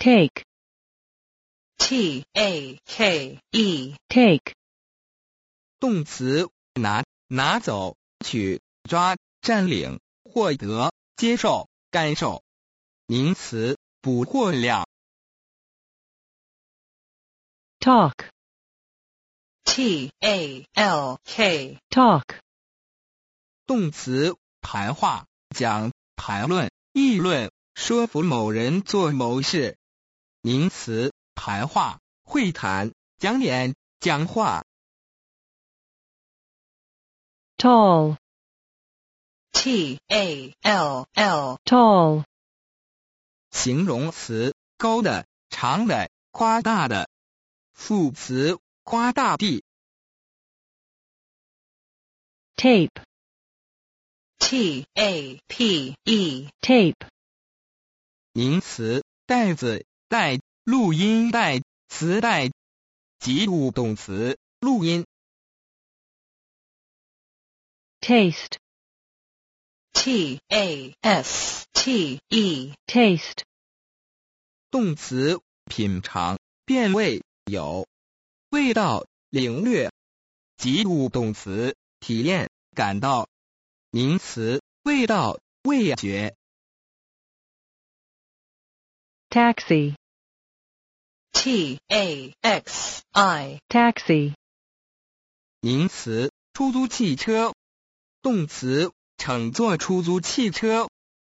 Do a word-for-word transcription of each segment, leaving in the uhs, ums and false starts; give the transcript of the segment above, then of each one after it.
take, T A K E, take, 动词拿，拿走，取，抓，占领，获得，接受，感受。名词捕获量。 talk, T A L K, talk, 动词谈话，讲，谈论，议论，说服某人做某事。名词谈话，会谈，讲演，讲话。 tall, T A L L, tall, 形容词高的，长的，夸大的。副词夸大地。 tape, T A P E, tape, 名词带子，带，录音带，磁带。及物动词录音。 taste, T A S T E, taste, 动词品尝，辨味，有味道，领略。及物动词体验，感到。名词味道，味觉。 taxi, T A X I, taxi, 名词出租汽车。动词乘坐出租汽车。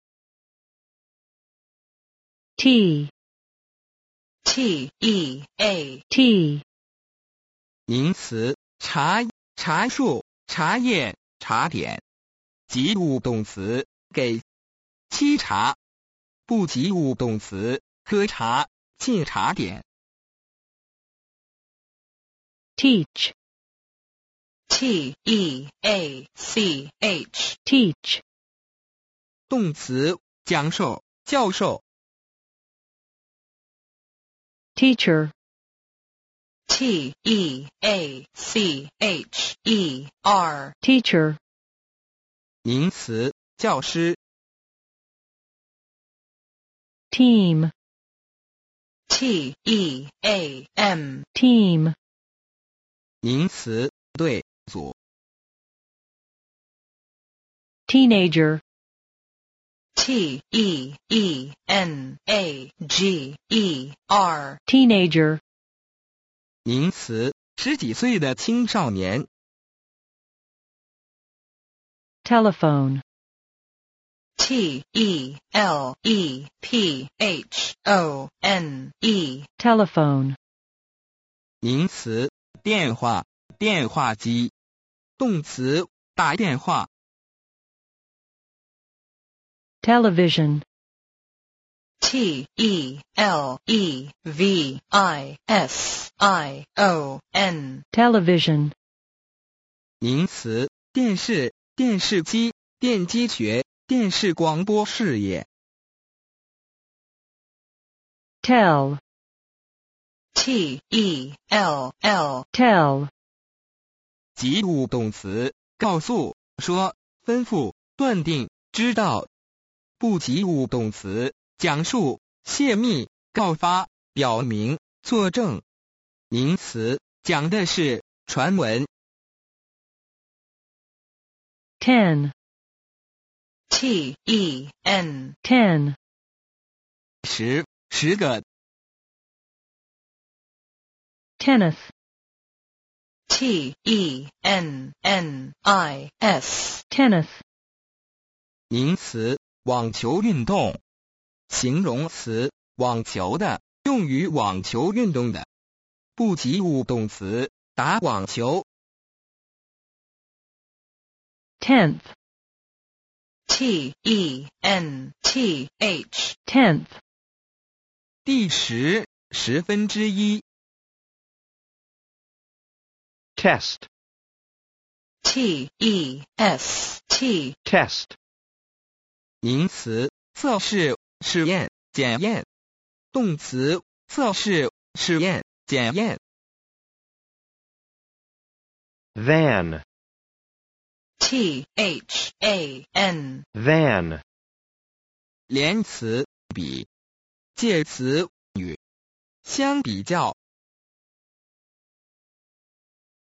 tea, T E A, tea, 名词茶，茶树，茶叶，茶点。及物动词给，沏茶。不及物动词喝茶，进茶点。 teach, T E A C H, teach, 动词讲授，教授。 teacher, T E A C H E R, teacher, 名词教师。 team, T E A M, team, 名词队，组。 teenager, T E E N A G E R, teenager, 名词十几岁的青少年。 telephone, T E L E P H O N E, telephone, 名词电话，电话机。动词打电话。 television, T E L E V I S I O N, television, 名词电视，电视机，电机学，电视广播事业。 tell, T E L L, tell, 及物动词告诉，说，吩咐，断定，知道。不及物动词讲述，泄密，告发，表明，作证。名词讲的是传闻。 ten, T E N, ten, 十，十个。 tennis, T E N N I S, tennis, 名词网球运动。形容词网球的，用于网球运动的。不及物动词打网球。 tenth, T E N T H, tenth, 第十，十分之一。 test, T E S T, test, 名词测试，试验，检验。动词测试，试验，检验。 van, T H A N, van, 连词比，介词语。 相比较